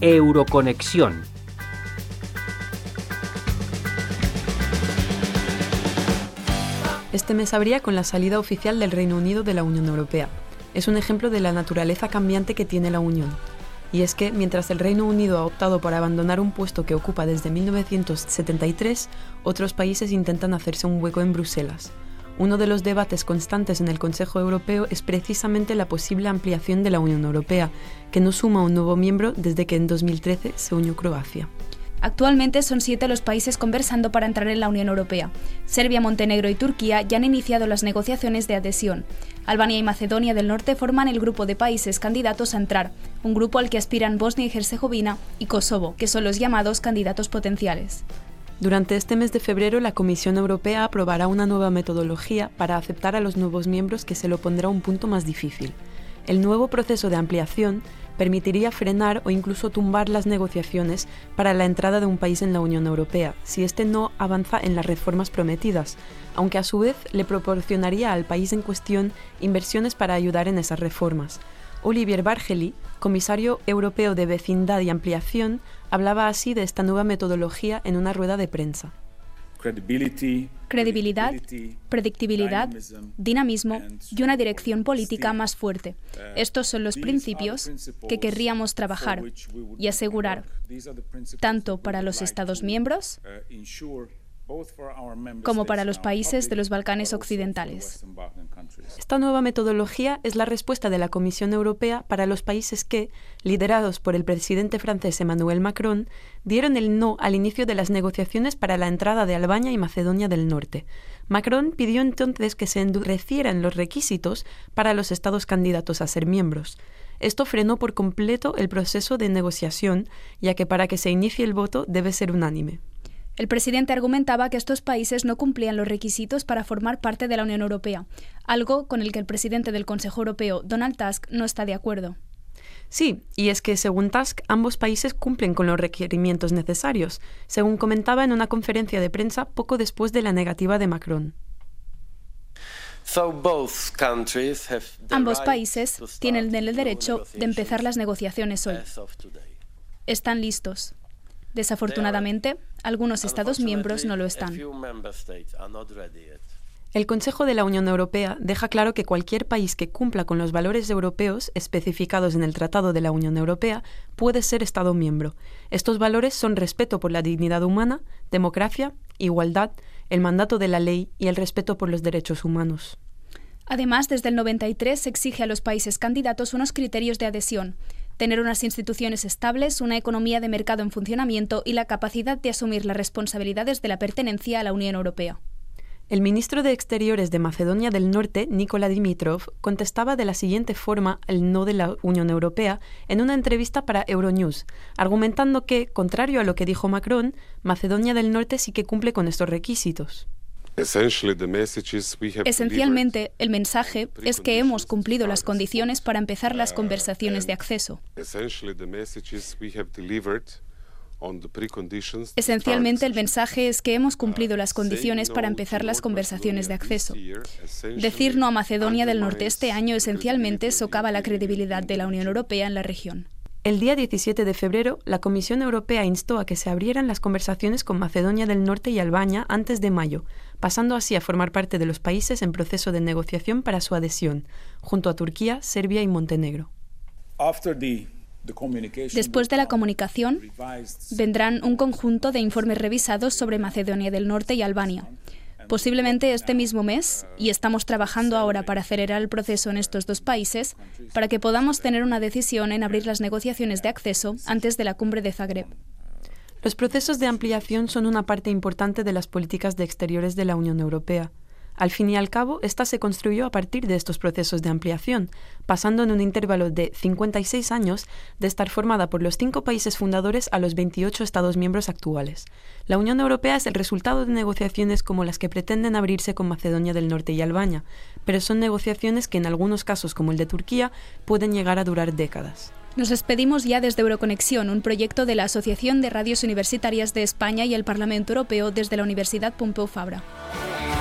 Euroconexión. Este mes abría con la salida oficial del Reino Unido de la Unión Europea. Es un ejemplo de la naturaleza cambiante que tiene la Unión. Y es que, mientras el Reino Unido ha optado por abandonar un puesto que ocupa desde 1973, otros países intentan hacerse un hueco en Bruselas. Uno de los debates constantes en el Consejo Europeo es precisamente la posible ampliación de la Unión Europea, que no suma un nuevo miembro desde que en 2013 se unió Croacia. Actualmente son 7 los países conversando para entrar en la Unión Europea. Serbia, Montenegro y Turquía ya han iniciado las negociaciones de adhesión. Albania y Macedonia del Norte forman el grupo de países candidatos a entrar, un grupo al que aspiran Bosnia y Herzegovina y Kosovo, que son los llamados candidatos potenciales. Durante este mes de febrero, la Comisión Europea aprobará una nueva metodología para aceptar a los nuevos miembros que se lo pondrá un punto más difícil. El nuevo proceso de ampliación permitiría frenar o incluso tumbar las negociaciones para la entrada de un país en la Unión Europea, si éste no avanza en las reformas prometidas, aunque a su vez le proporcionaría al país en cuestión inversiones para ayudar en esas reformas. Olivier Bargely, comisario europeo de Vecindad y Ampliación, hablaba así de esta nueva metodología en una rueda de prensa. Credibilidad, predictibilidad, dinamismo y una dirección política más fuerte. Estos son los principios que querríamos trabajar y asegurar, tanto para los Estados miembros como para los países de los Balcanes occidentales. Esta nueva metodología es la respuesta de la Comisión Europea para los países que, liderados por el presidente francés Emmanuel Macron, dieron el no al inicio de las negociaciones para la entrada de Albania y Macedonia del Norte. Macron pidió entonces que se endurecieran los requisitos para los estados candidatos a ser miembros. Esto frenó por completo el proceso de negociación, ya que para que se inicie el voto debe ser unánime. El presidente argumentaba que estos países no cumplían los requisitos para formar parte de la Unión Europea, algo con el que el presidente del Consejo Europeo, Donald Tusk, no está de acuerdo. Sí, y es que según Tusk, ambos países cumplen con los requerimientos necesarios, según comentaba en una conferencia de prensa poco después de la negativa de Macron. Ambos países tienen el derecho de empezar las negociaciones hoy. Están listos. Desafortunadamente, algunos Estados miembros no lo están. El Consejo de la Unión Europea deja claro que cualquier país que cumpla con los valores europeos especificados en el Tratado de la Unión Europea puede ser Estado miembro. Estos valores son respeto por la dignidad humana, democracia, igualdad, el mandato de la ley y el respeto por los derechos humanos. Además, desde el 93 se exige a los países candidatos unos criterios de adhesión: tener unas instituciones estables, una economía de mercado en funcionamiento y la capacidad de asumir las responsabilidades de la pertenencia a la Unión Europea. El ministro de Exteriores de Macedonia del Norte, Nikola Dimitrov, contestaba de la siguiente forma al no de la Unión Europea en una entrevista para Euronews, argumentando que, contrario a lo que dijo Macron, Macedonia del Norte sí que cumple con estos requisitos. Esencialmente, el mensaje es que hemos cumplido las condiciones para empezar las conversaciones de acceso. Esencialmente, el mensaje es que hemos cumplido las condiciones para empezar las conversaciones de acceso. Decir no a Macedonia del Norte este año esencialmente socava la credibilidad de la Unión Europea en la región. El día 17 de febrero, la Comisión Europea instó a que se abrieran las conversaciones con Macedonia del Norte y Albania antes de mayo, pasando así a formar parte de los países en proceso de negociación para su adhesión, junto a Turquía, Serbia y Montenegro. Después de la comunicación, vendrán un conjunto de informes revisados sobre Macedonia del Norte y Albania. Posiblemente este mismo mes, y estamos trabajando ahora para acelerar el proceso en estos dos países, para que podamos tener una decisión en abrir las negociaciones de acceso antes de la cumbre de Zagreb. Los procesos de ampliación son una parte importante de las políticas de exteriores de la Unión Europea. Al fin y al cabo, esta se construyó a partir de estos procesos de ampliación, pasando en un intervalo de 56 años de estar formada por los 5 países fundadores a los 28 Estados miembros actuales. La Unión Europea es el resultado de negociaciones como las que pretenden abrirse con Macedonia del Norte y Albania, pero son negociaciones que en algunos casos, como el de Turquía, pueden llegar a durar décadas. Nos despedimos ya desde Euroconexión, un proyecto de la Asociación de Radios Universitarias de España y el Parlamento Europeo desde la Universidad Pompeu Fabra.